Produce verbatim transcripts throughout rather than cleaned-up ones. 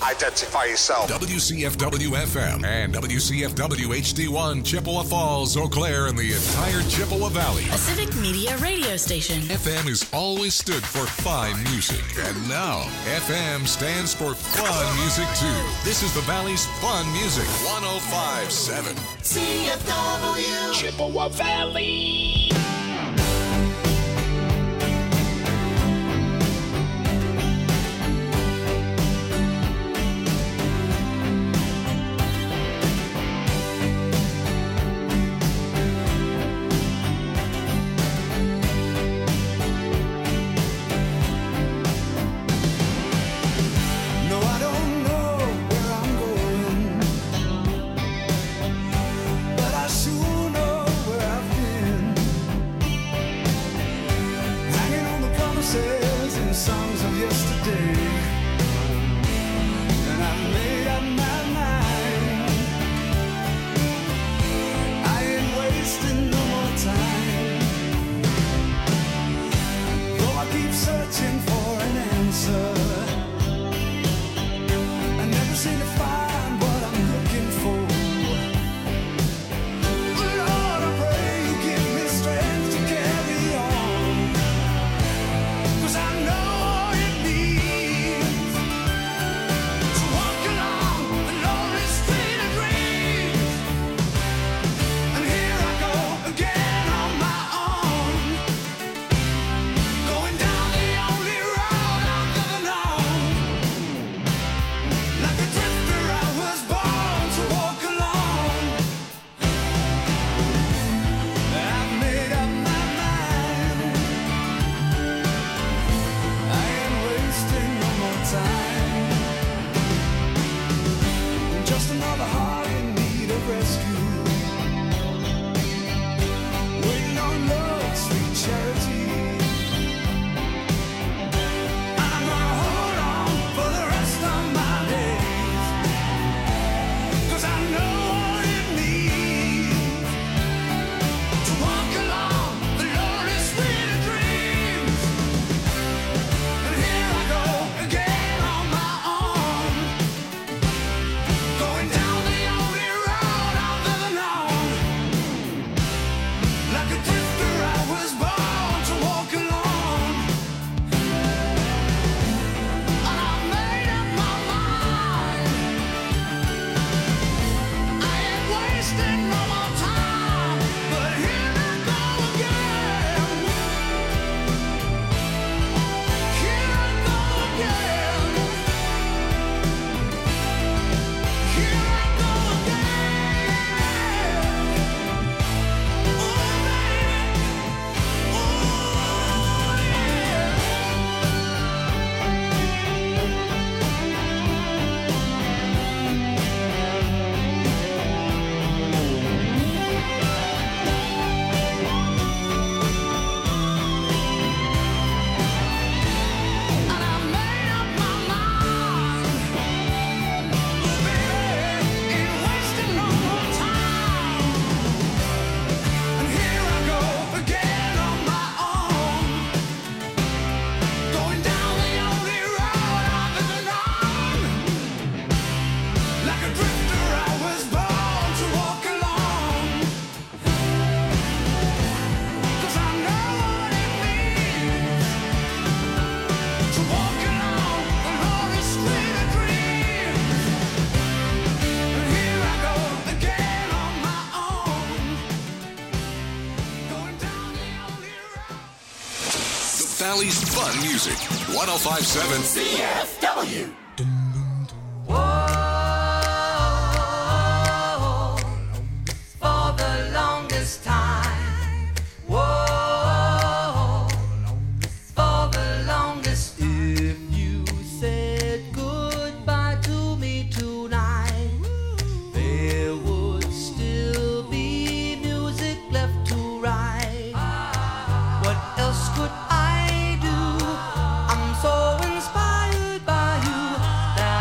Identify yourself. W C F W F M and W C F W H D one, Chippewa Falls, Eau Claire, and the entire Chippewa Valley. A Civic Media radio station. F M has always stood for fine music, and now F M stands for fun music too. This is the Valley's fun music. one oh five point seven C F W Chippewa Valley. Valley's fun music. one oh five point seven C F W. Could I do? I'm so inspired by you that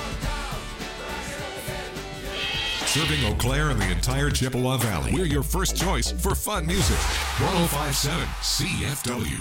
Serving Eau Claire and the entire Chippewa Valley. We're your first choice for fun music. one oh five point seven C F W.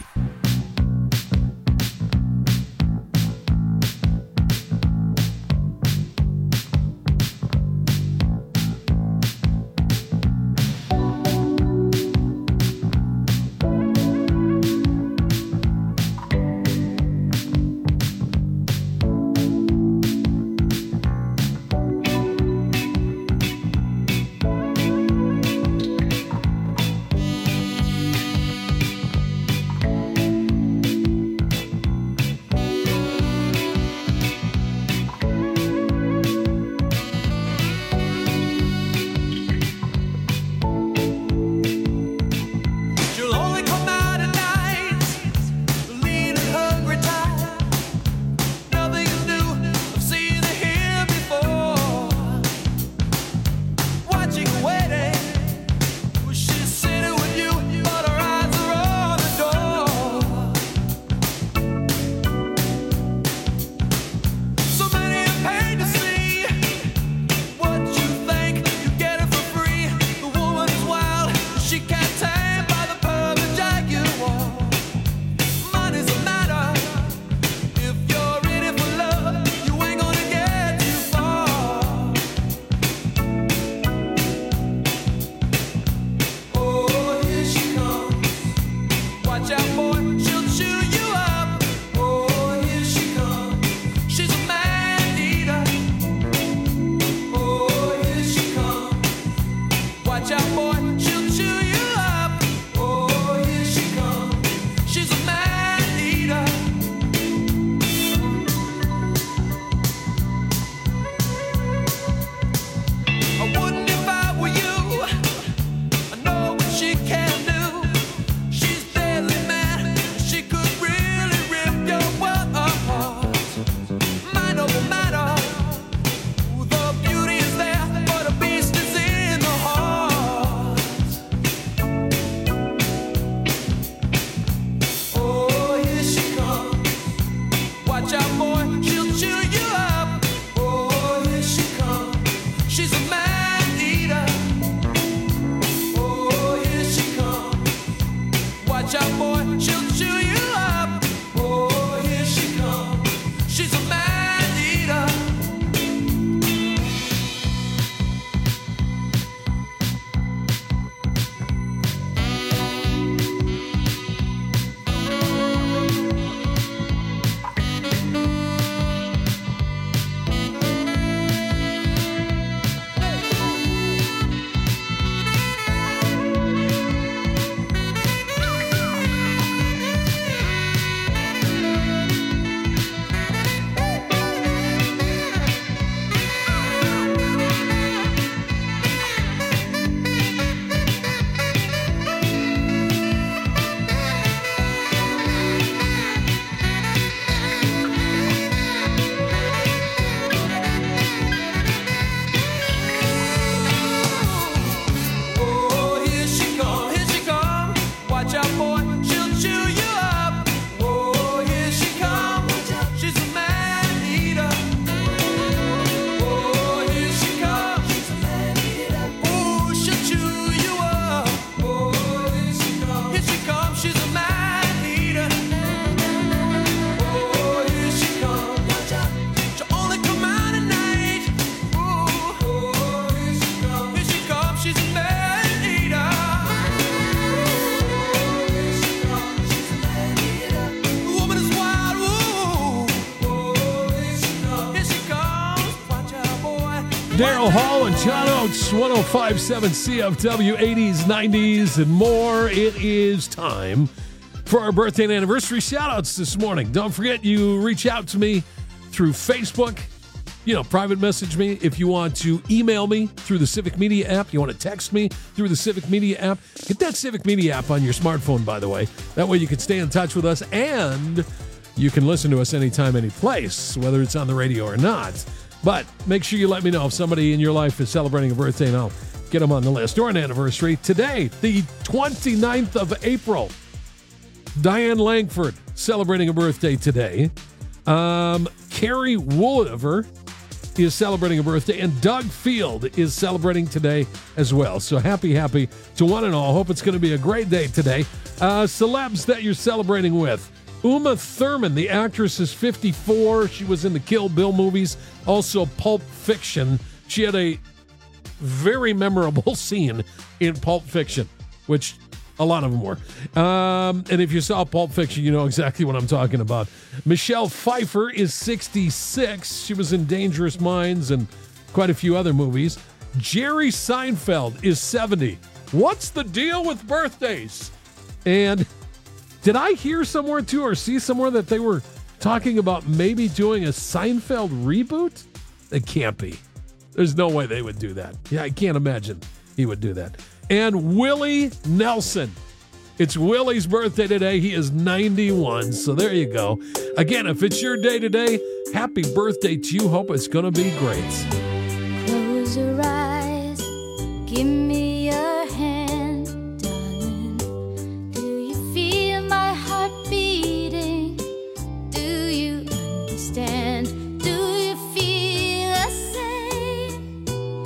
Daryl Hall and John Oates, one oh five point seven C F W, eighties, nineties, and more. It is time for our birthday and anniversary shout-outs this morning. Don't forget, you reach out to me through Facebook. You know, private message me. If you want to email me through the Civic Media app, you want to text me through the Civic Media app, get that Civic Media app on your smartphone, by the way. That way you can stay in touch with us, and you can listen to us anytime, any place, whether it's on the radio or not. But make sure you let me know if somebody in your life is celebrating a birthday, and I'll get them on the list, or an anniversary. Today, the twenty-ninth of April, Diane Langford celebrating a birthday today. Um, Carrie Wooliver is celebrating a birthday, and Doug Field is celebrating today as well. So happy, happy to one and all. Hope it's going to be a great day today. Uh, celebs that you're celebrating with. Uma Thurman, the actress, is fifty-four. She was in the Kill Bill movies, also Pulp Fiction. She had a very memorable scene in Pulp Fiction, which a lot of them were. Um, and if you saw Pulp Fiction, you know exactly what I'm talking about. Michelle Pfeiffer is sixty-six. She was in Dangerous Minds and quite a few other movies. Jerry Seinfeld is seventy. What's the deal with birthdays? And did I hear somewhere, too, or see somewhere that they were talking about maybe doing a Seinfeld reboot? It can't be. There's no way they would do that. Yeah, I can't imagine he would do that. And Willie Nelson. It's Willie's birthday today. He is ninety-one, so there you go. Again, if it's your day today, happy birthday to you. Hope it's going to be great. Close your eyes, give me your hand, darling. Do you feel my heart beating? Do you understand? Do you feel the same?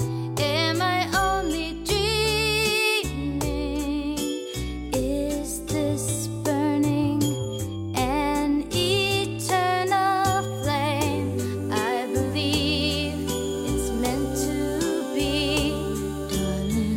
Am I only dreaming? Is this burning an eternal flame? I believe it's meant to be, darling.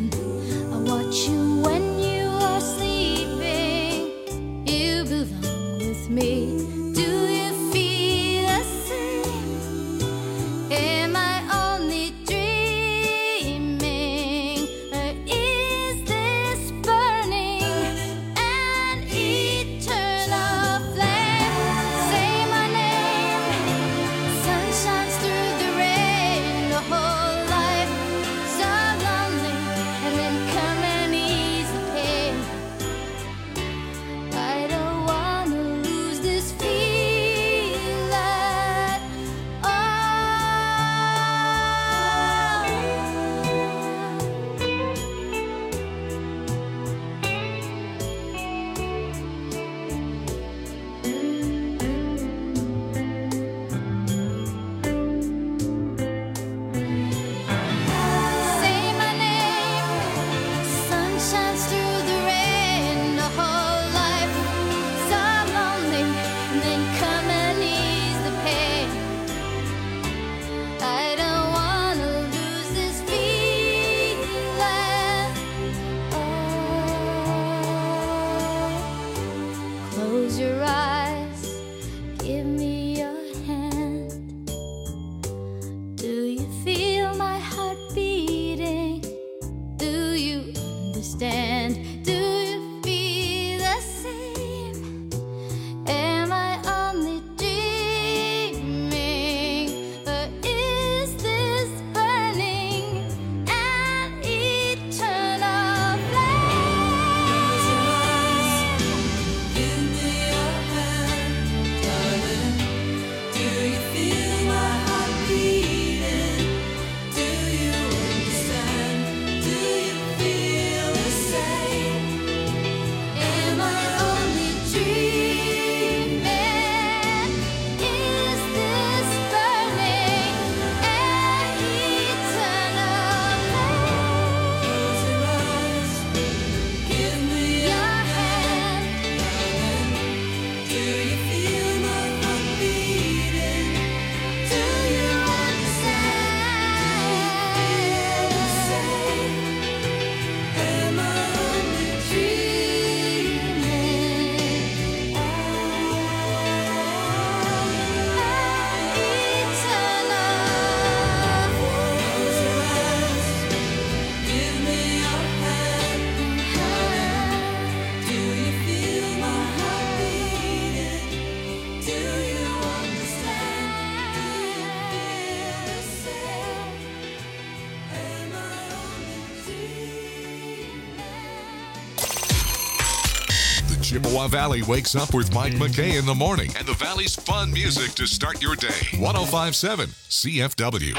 Chippewa Valley wakes up with Mike McKay in the morning and the Valley's fun music to start your day. one oh five point seven C F W.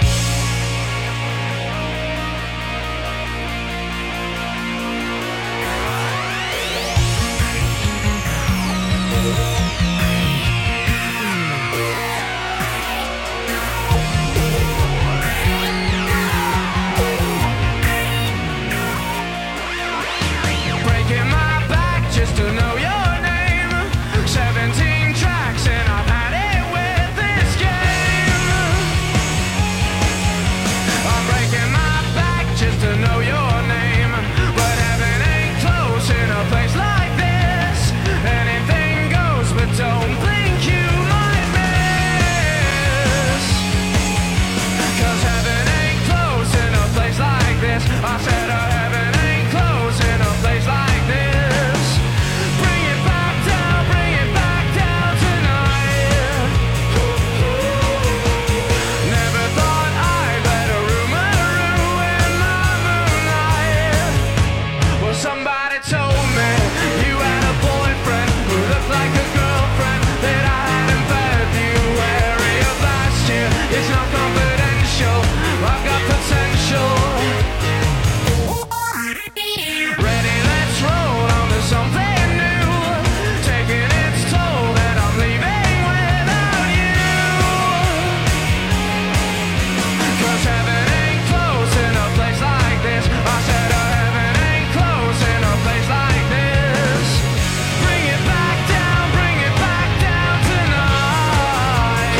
Breaking my back just to know your name. seventeen tracks and I've had it with this game. I'm breaking my back just to know your name. But heaven ain't close in a place like this. Anything goes, but don't think you might miss. Cause heaven ain't close in a place like this. I said uh, heaven ain't close in a place like this. Bring it back down, bring it back down tonight. Never thought I'd let a rumor ruin my moonlight. Well, somebody told me you had a boyfriend who looked like a girlfriend that I had in February of last year. It's not confidential, I've got potential. Ready, let's roll on to something new. Taking its toll that I'm leaving without you. Cause heaven ain't close in a place like this. I said uh, heaven ain't close in a place like this. Bring it back down, bring it back down tonight.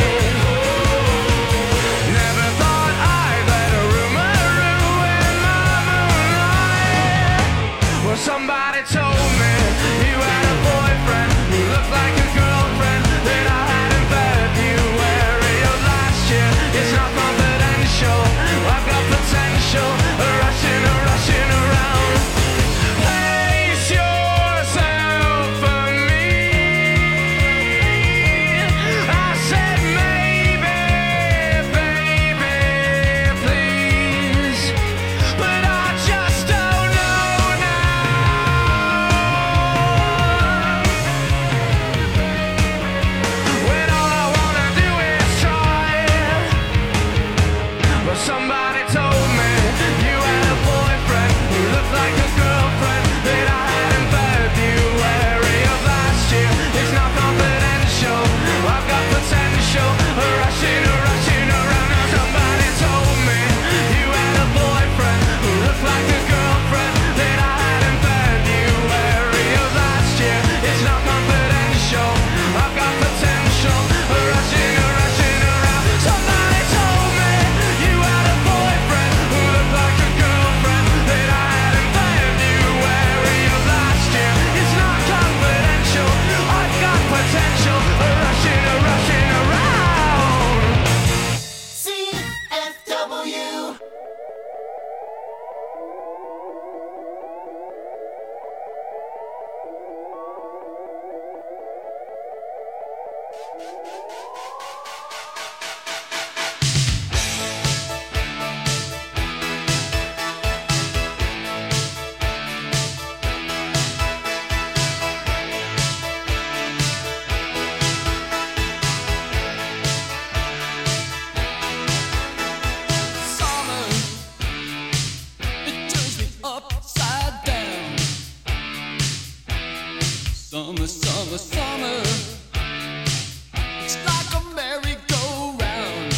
Never thought I'd let a rumor ruin my moonlight. Well, somebody told me you had a boyfriend who looked like a girlfriend that I had in February of last year. It's not confidential, I've got potential. Rushing, rushing around. Place yourself for me. I said maybe, baby, please. But I just don't know now. When all I wanna do is try. But somebody told me you had a boyfriend who looked like a girlfriend that I had in February of last year. It's not confidential, I've got potential. Rushing, rushing around. Now somebody told me you had a boyfriend who looked like a girlfriend that I had in February of last year. It's not confidential, I've got potential. Rushing, rushing around. Somebody told me you had a boyfriend who looked like a girlfriend that I had in February of last year. It's not confidential, I've got potential. Rushing, rushing around. C F W. Summer, it turns me upside down. Summer, summer, summer, it's like a merry-go-round.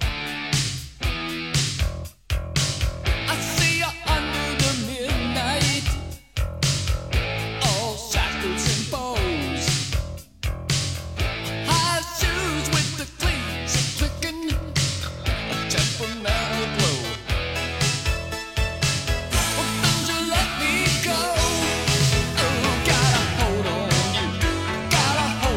I see you under the midnight, all shackles and bows. High shoes with the cleats clicking, a temperamental glow. Well, don't you let me go. Oh, got a hold on you, got a hold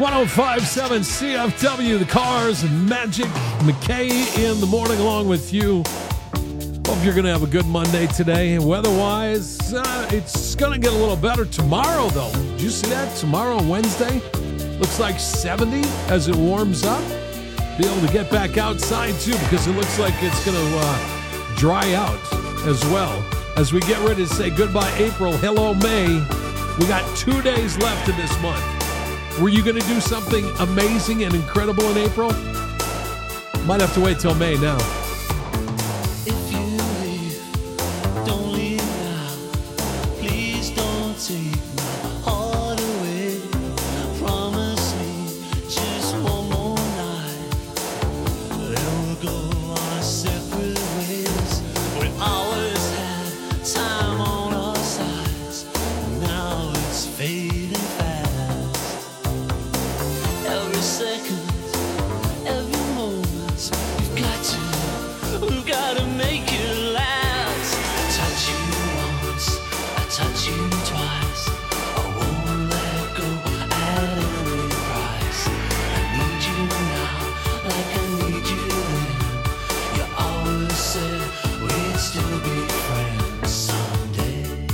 oh five point seven C F W, the Cars, Magic, McKay in the morning along with you. Hope you're going to have a good Monday today. Weather-wise, uh, it's going to get a little better tomorrow, though. Did you see that? Tomorrow, Wednesday, looks like seventy as it warms up. Be able to get back outside, too, because it looks like it's going to uh, dry out as well. As we get ready to say goodbye, April, hello, May. We got two days left in this month. Were you going to do something amazing and incredible in April? Might have to wait till May now. If you leave, don't leave now. Please don't take my heart away. Promise me just one more night. Then we'll go our separate ways. We always had time on our sides. Now it's fading fast. Every second, every moment, we've got to, we've got to make it last. I touch you once, I touch you twice. I won't let go at any price. I need you now, like I need you then. You always said we'd still be friends someday.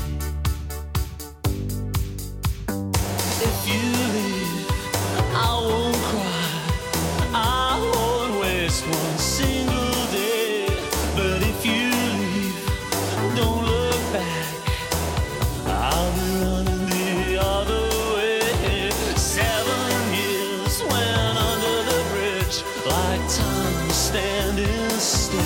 If you leave, I won't cry, I won't waste one single day. But if you leave, don't look back, I'll be running the other way. Seven years went under the bridge, like time was standing still.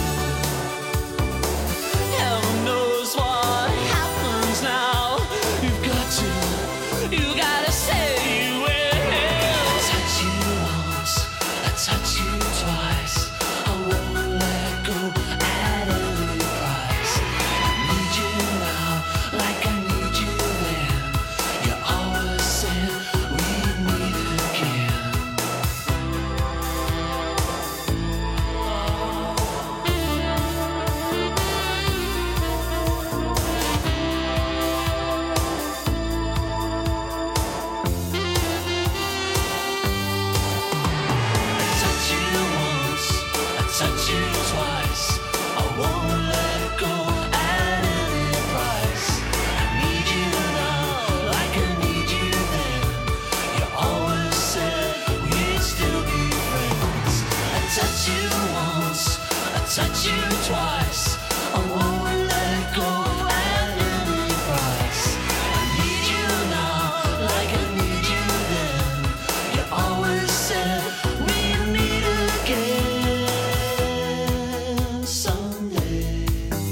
Heaven knows what happens now. You've got to, you gotta say you will. I touch you once, I touch you twice. I won't let go at any price. I need you now, like I need you then. You always said we'd meet again. I touch you once, I touch you twice. I won't let go at any price. I need you now, like I need you then. You always said we'd still be friends. I touch you once, I touch you twice. I won't let go at any price. I need you now, like I need you then. You always said we'd meet again someday.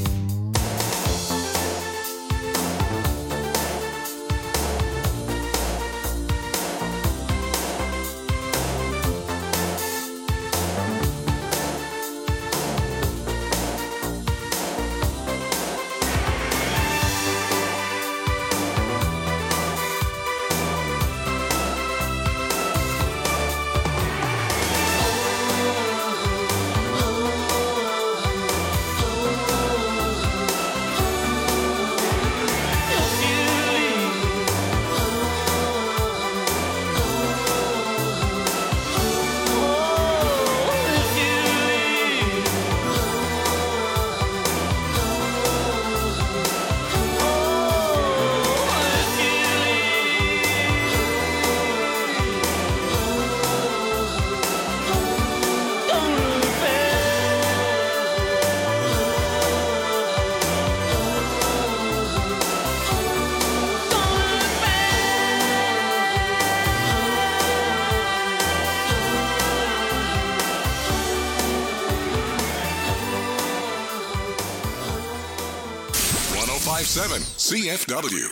If you leave, oh, if you leave, oh, if you leave, don't look one oh five point seven C F W.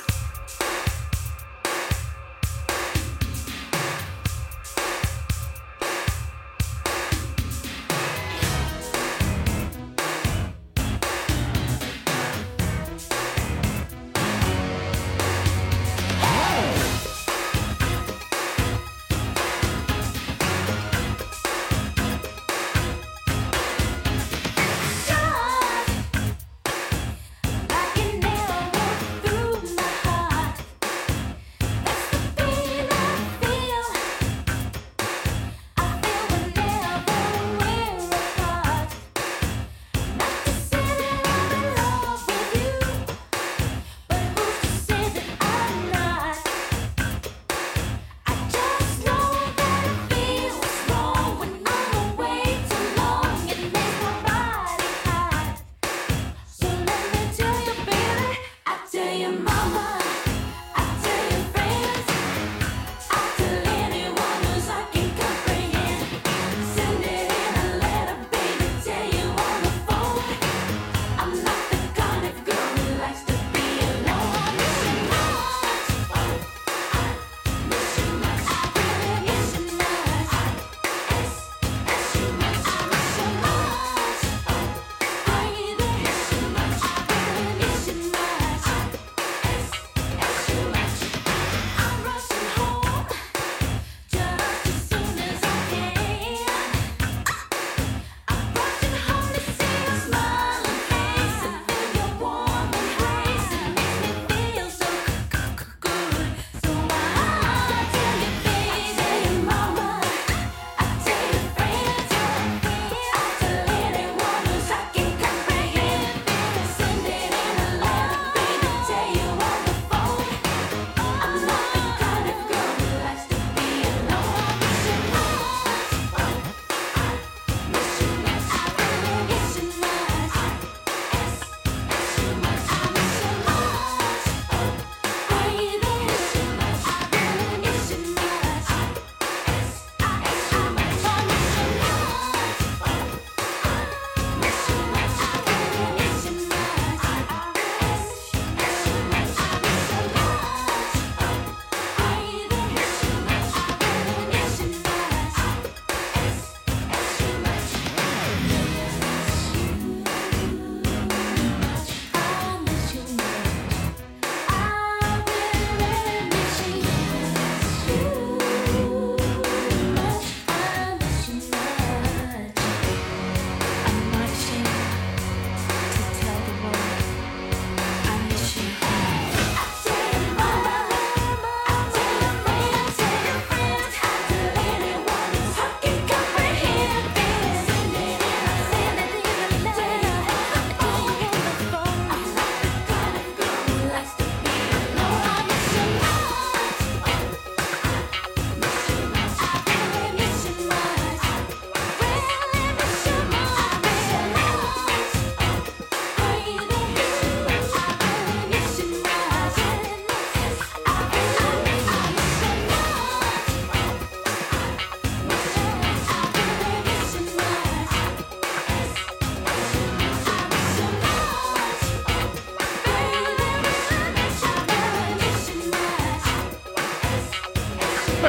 Like an arrow through my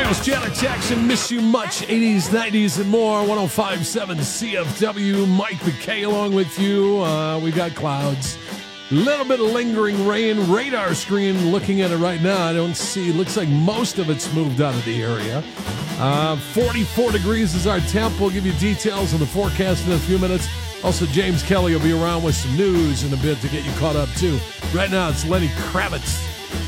House, Janet Jackson, Miss You Much, eighties, nineties, and more. one oh five point seven C F W. Mike McKay along with you. Uh, we got clouds. Little bit of lingering rain. Radar screen, looking at it right now, I don't see. Looks like most of it's moved out of the area. Uh, forty-four degrees is our temp. We'll give you details on the forecast in a few minutes. Also, James Kelly will be around with some news in a bit to get you caught up, too. Right now, it's Lenny Kravitz.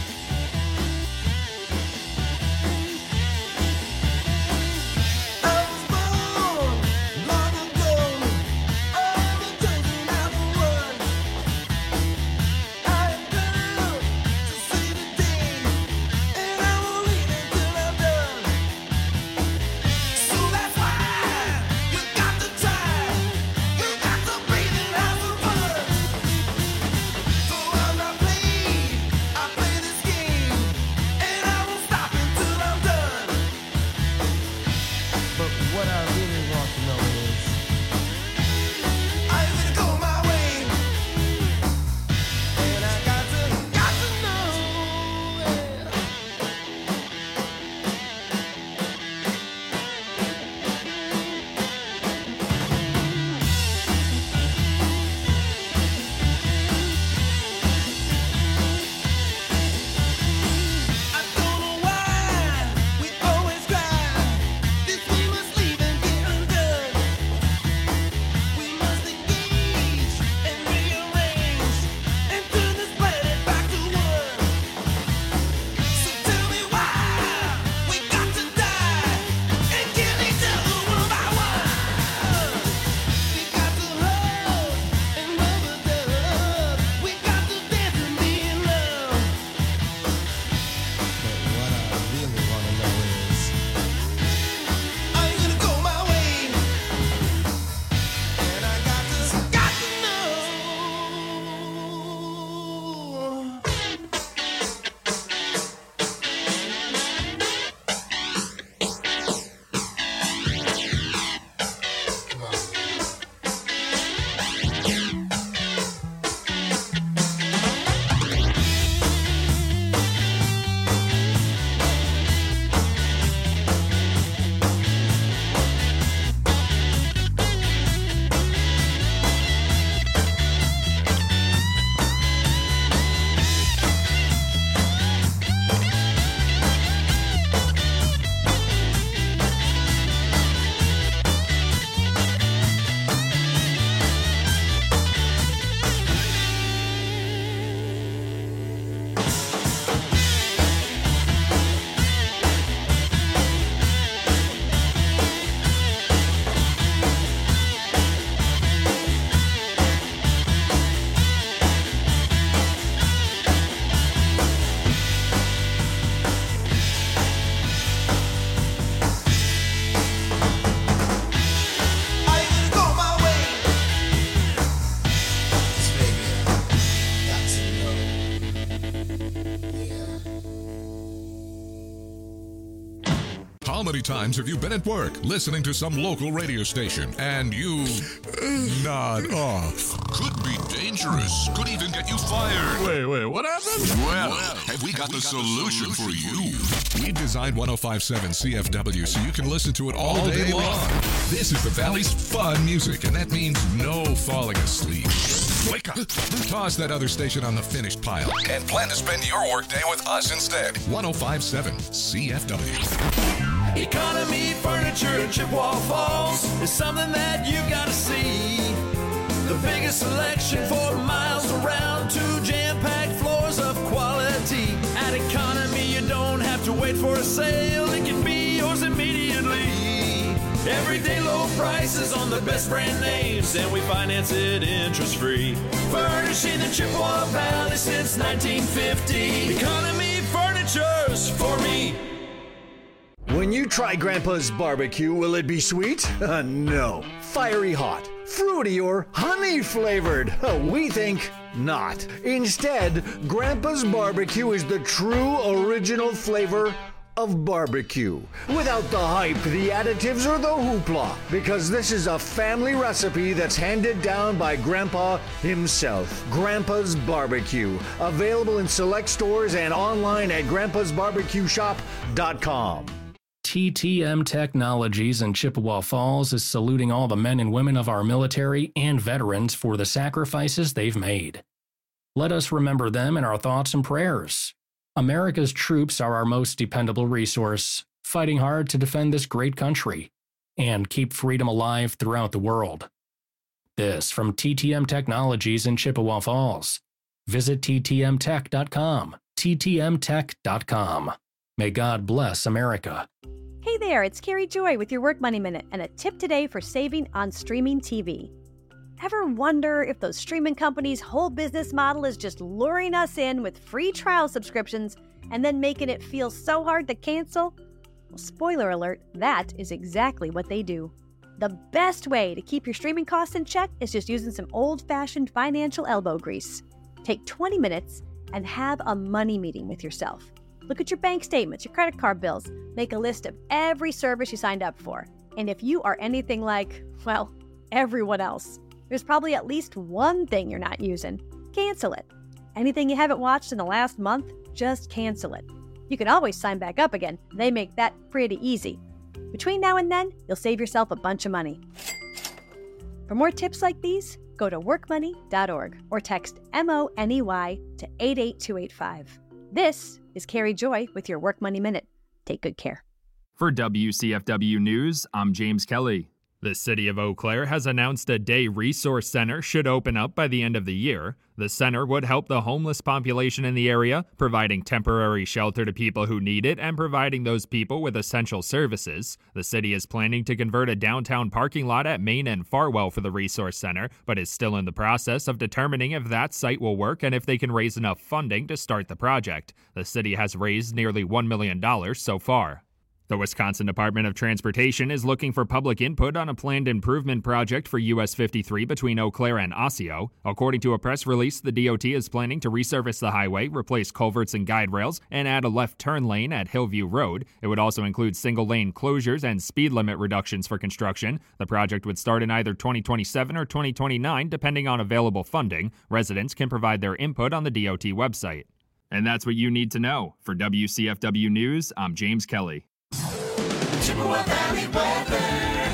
How many times have you been at work listening to some local radio station and you nod off? Could be dangerous. Could even get you fired. Wait, wait, what happened? Well, have we got the solution for you? We designed one oh five point seven C F W so you can listen to it all, All day day long. long. This is the Valley's fun music, and that means no falling asleep. Wake up. Toss that other station on the finished pile and plan to spend your workday with us instead. one oh five point seven C F W. Economy Furniture in Chippewa Falls is something that you gotta see. The biggest selection for miles around, two jam-packed floors of quality. At Economy, you don't have to wait for a sale, it can be yours immediately. Everyday low prices on the best brand names, and we finance it interest-free. Furnishing the Chippewa Valley since nineteen fifty. Economy Furniture's for me. When you try Grandpa's barbecue, will it be sweet? Uh, no. Fiery hot, fruity, or honey flavored? Uh, we think not. Instead, Grandpa's barbecue is the true original flavor of barbecue. Without the hype, the additives, or the hoopla. Because this is a family recipe that's handed down by Grandpa himself. Grandpa's Barbecue. Available in select stores and online at grandpas barbecue shop dot com. T T M Technologies in Chippewa Falls is saluting all the men and women of our military and veterans for the sacrifices they've made. Let us remember them in our thoughts and prayers. America's troops are our most dependable resource, fighting hard to defend this great country and keep freedom alive throughout the world. This from T T M Technologies in Chippewa Falls. Visit T T M tech dot com, T T M tech dot com. May God bless America. Hey there, it's Carrie Joy with your Work Money Minute and a tip today for saving on streaming T V. Ever wonder if those streaming companies' whole business model is just luring us in with free trial subscriptions and then making it feel so hard to cancel? Well, spoiler alert, that is exactly what they do. The best way to keep your streaming costs in check is just using some old-fashioned financial elbow grease. Take twenty minutes and have a money meeting with yourself. Look at your bank statements, your credit card bills. Make a list of every service you signed up for. And if you are anything like, well, everyone else, there's probably at least one thing you're not using. Cancel it. Anything you haven't watched in the last month, just cancel it. You can always sign back up again. They make that pretty easy. Between now and then, you'll save yourself a bunch of money. For more tips like these, go to work money dot org or text M O N E Y to eight eight two eight five. This is Carrie Joy with your Work Money Minute. Take good care. For W C F W News, I'm James Kelly. The city of Eau Claire has announced a day resource center should open up by the end of the year. The center would help the homeless population in the area, providing temporary shelter to people who need it and providing those people with essential services. The city is planning to convert a downtown parking lot at Main and Farwell for the resource center, but is still in the process of determining if that site will work and if they can raise enough funding to start the project. The city has raised nearly one million dollars so far. The Wisconsin Department of Transportation is looking for public input on a planned improvement project for U S fifty-three between Eau Claire and Osseo. According to a press release, the D O T is planning to resurface the highway, replace culverts and guide rails, and add a left turn lane at Hillview Road. It would also include single-lane closures and speed limit reductions for construction. The project would start in either twenty twenty-seven or twenty twenty-nine, depending on available funding. Residents can provide their input on the D O T website. And that's what you need to know. For W C F W News, I'm James Kelly. Chippewa Valley weather.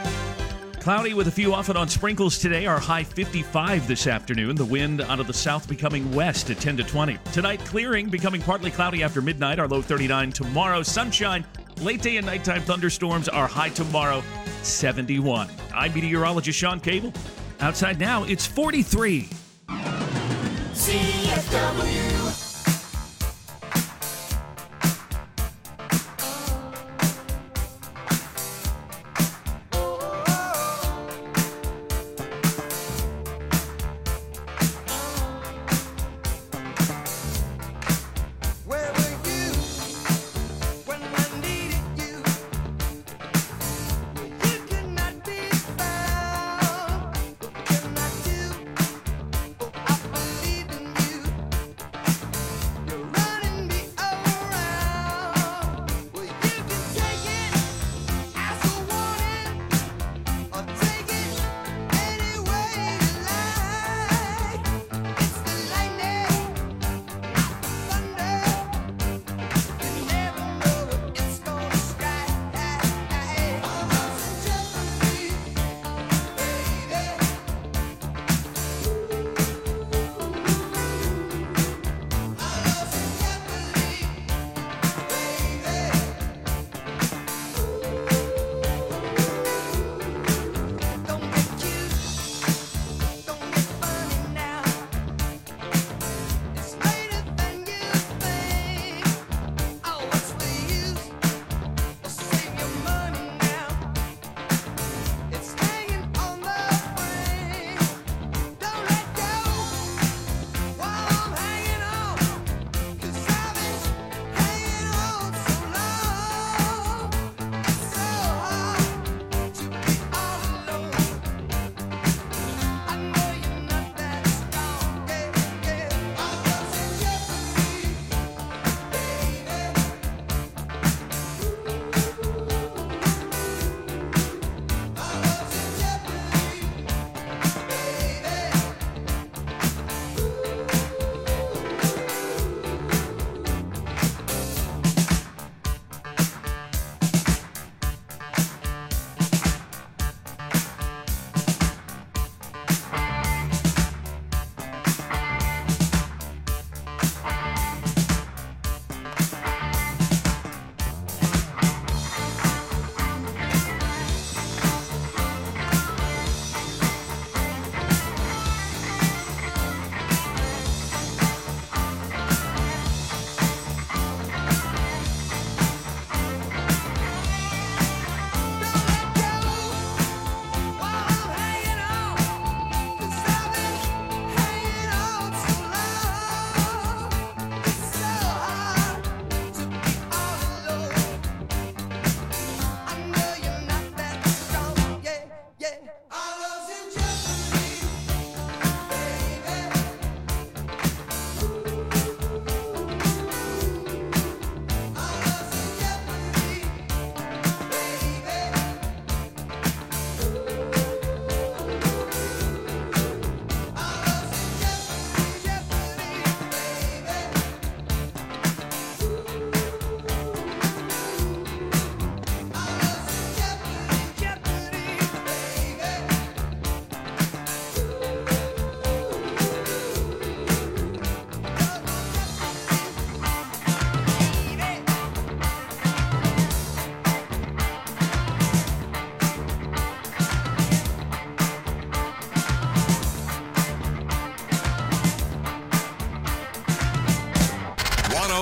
Cloudy with a few off and on sprinkles today. Our high fifty-five this afternoon. The wind out of the south becoming west at ten to twenty. Tonight clearing, becoming partly cloudy after midnight. Our low thirty-nine. Tomorrow sunshine. Late day and nighttime thunderstorms. Our high tomorrow seventy-one. I'm meteorologist Sean Cable. Outside now it's forty-three. C F W.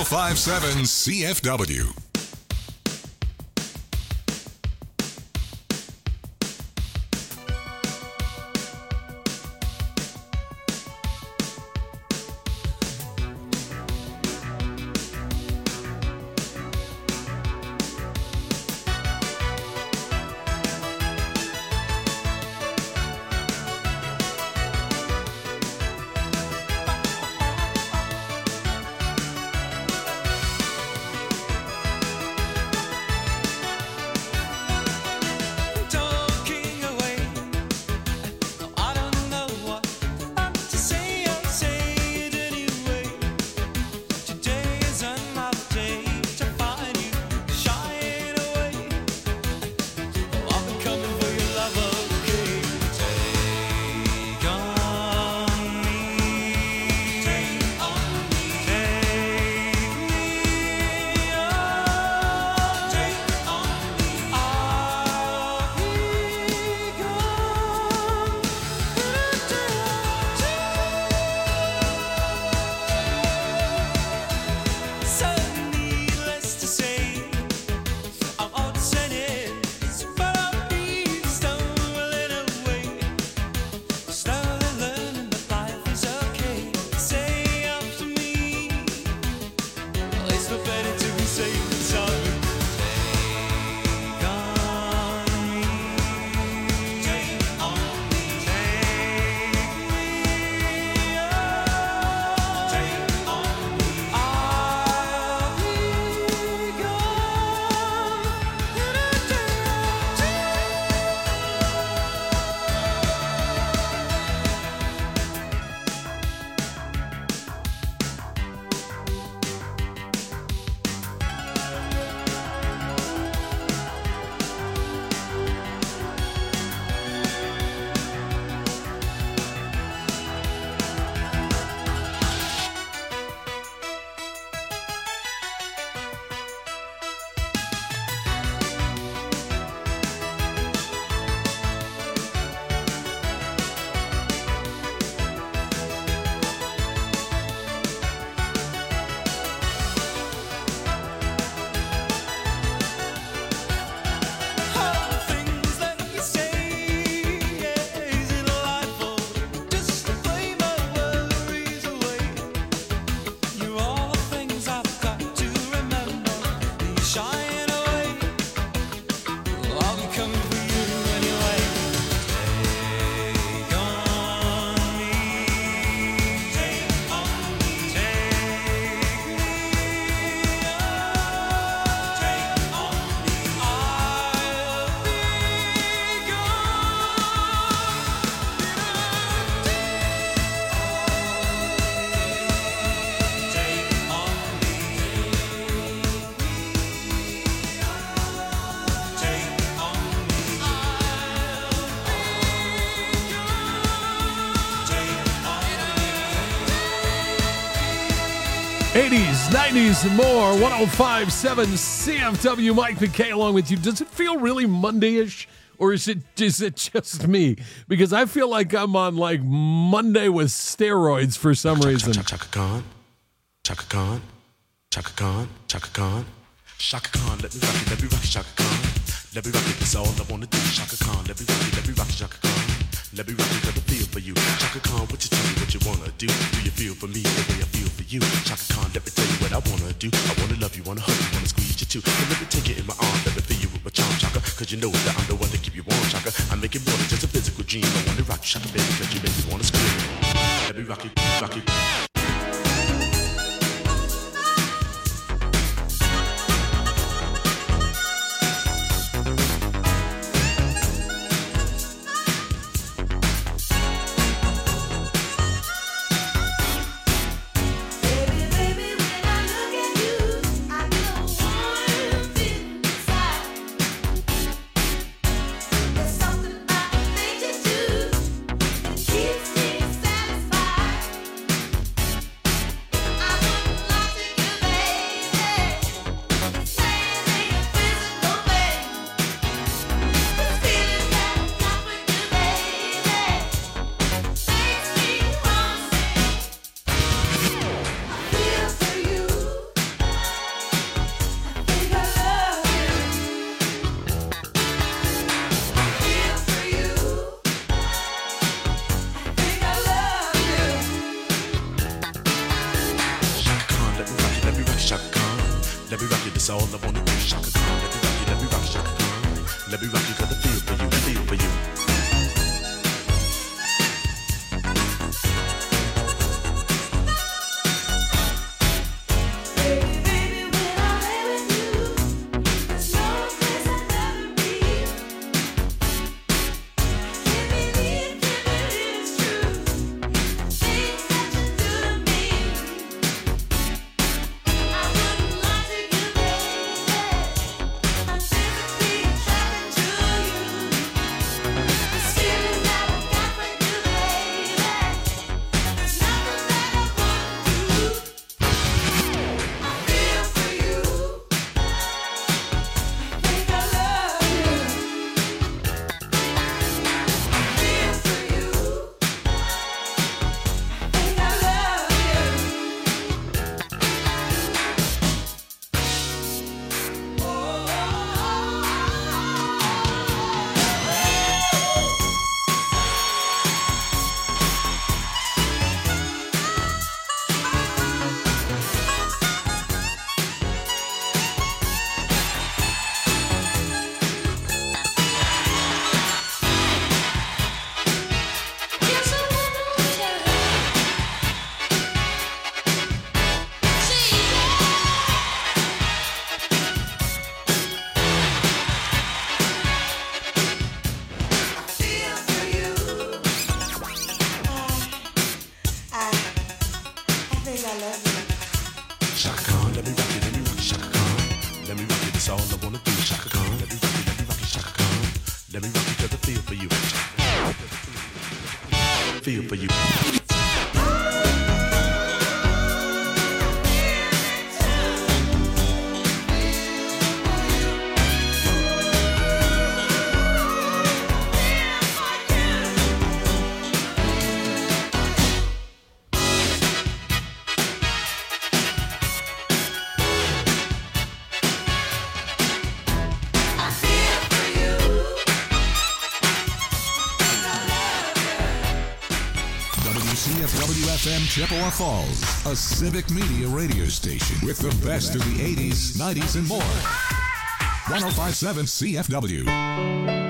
oh five point seven C F W. eighties, nineties, and more. one oh five point seven C F W. Mike McKay along with you. Does it feel really Monday-ish? Or is it is it just me? Because I feel like I'm on like Monday with steroids for some reason. Chaka Khan, Chaka Khan, Chaka Khan, Chaka Khan, Chaka Khan. Let me rock it, let me rock it, Chaka Khan. Let me rock it, that's all I wanna do. Chaka Khan, let me rock it, let me rock it, Chaka Khan. Let me rock it, let me feel for you. Chaka Khan, what you tell me what you wanna do? Do you feel for me the way I feel for you? Chaka Khan, let me tell you what I wanna do. I wanna love you, wanna hug you, wanna squeeze you too. And let me take it in my arms, let me feel you with my charm, Chaka. Cause you know that I'm the one to keep you warm, Chaka. I make it more than just a physical dream. I wanna rock you, Chaka, baby, cause you make me wanna scream. Let me rock you, rock you. that's all I wanna do. Shaka Khan, let me rock you, let me rock you, Shaka Khan. Let me rock you 'cause I feel for you, I feel for you. Feel for you. C F W F M Chippewa Falls, a civic media radio station with the best of the eighties, nineties, and more. one oh five point seven C F W.